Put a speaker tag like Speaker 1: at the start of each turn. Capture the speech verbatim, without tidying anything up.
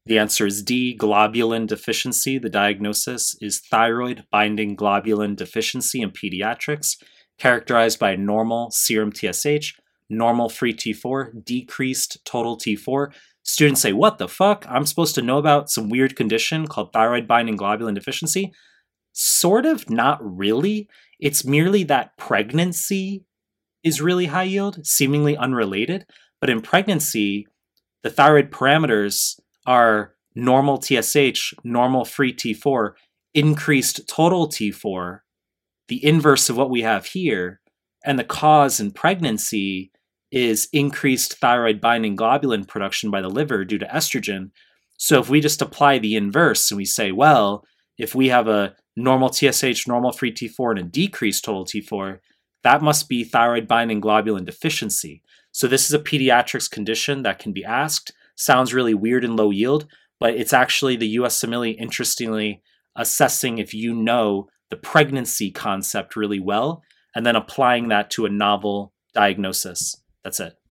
Speaker 1: The answer is D, globulin deficiency. The diagnosis is thyroid binding globulin deficiency in pediatrics, characterized by normal serum T S H, normal free T four, decreased total T four. Students say, what the fuck? I'm supposed to know about some weird condition called thyroid binding globulin deficiency? Sort of, not really. It's merely that pregnancy is really high yield, seemingly unrelated. But in pregnancy, the thyroid parameters are normal T S H, normal free T four, increased total T four, the inverse of what we have here, and the cause in pregnancy is increased thyroid binding globulin production by the liver due to estrogen. So if we just apply the inverse and we say, well, if we have a normal T S H, normal free T four, and a decreased total T four, that must be thyroid binding globulin deficiency. So this is a pediatrics condition that can be asked. Sounds really weird and low yield, but it's actually the U S Simile, interestingly, assessing if you know the pregnancy concept really well, and then applying that to a novel diagnosis. That's it.